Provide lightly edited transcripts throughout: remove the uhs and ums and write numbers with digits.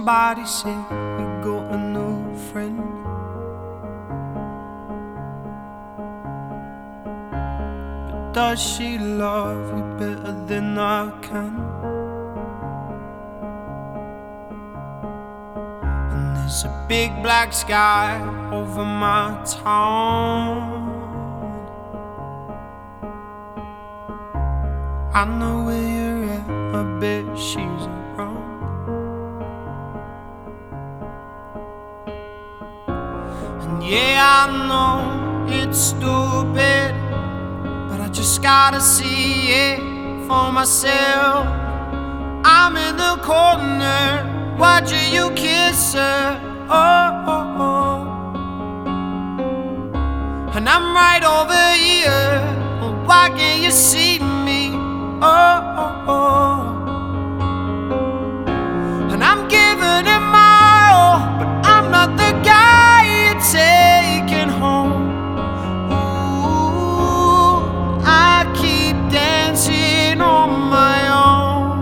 Somebody say you got a new friend, but does she love you better than I can? And there's a big black sky over my town. I know where you're at, I bet she's around. And yeah, I know it's stupid, but I just gotta see it for myself. I'm in the corner, watching you kiss her, oh, oh, oh. And I'm right over here, why can't you see me? Oh, oh, oh. And I'm giving it my all, but I'm not the guy you're taking home. Ooh, I keep dancing on my own.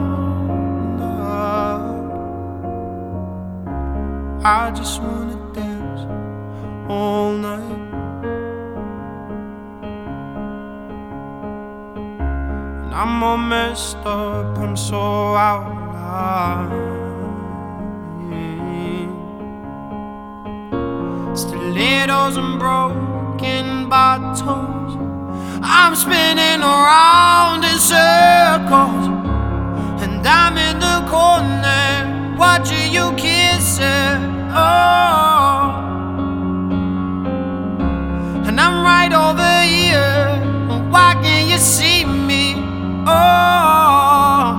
I just wanna dance all night. I'm all messed up, I'm so out of line. Stilettos and broken bottles, I'm spinning around in circles. And I'm in the corner, watching you kiss her, oh. And I'm right over here, why can't you see me? Oh,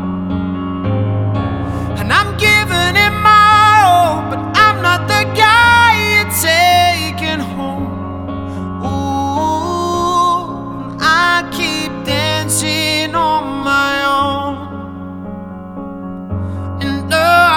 and I'm giving it my all, but I'm not the guy you're taking home. Ooh, I keep dancing on my own. And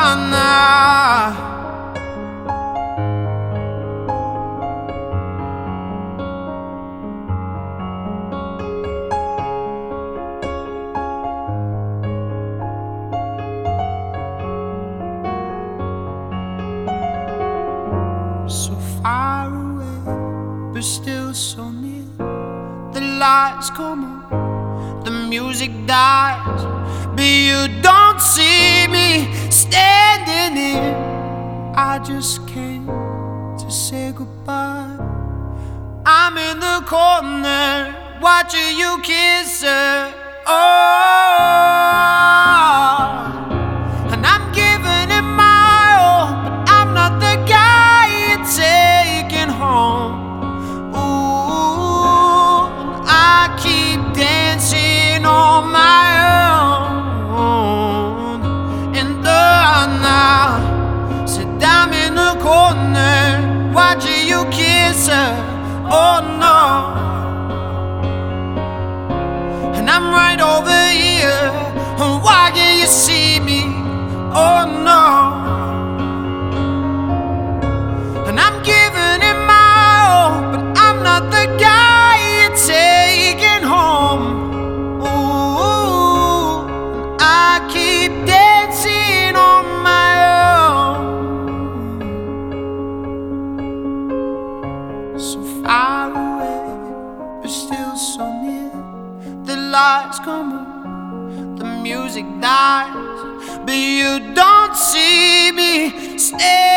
so far away, but still so near. The lights come on, the music dies, but you don't see me standing here. I just came to say goodbye. I'm in the corner, watching you kiss her, oh. And I'm giving it my all, but I'm not the guy you're taking home. Ooh, I keep dancing on my own. And now, said I'm in the corner, watching you kiss her, oh no. And I'm right over here, why can't you see me? Oh no. And I'm giving it my all, but I'm not the guy you're taking home. Ooh, I keep dancing on my own. So far away, but still so near. The lights come on, the music dies, but you don't see me stay.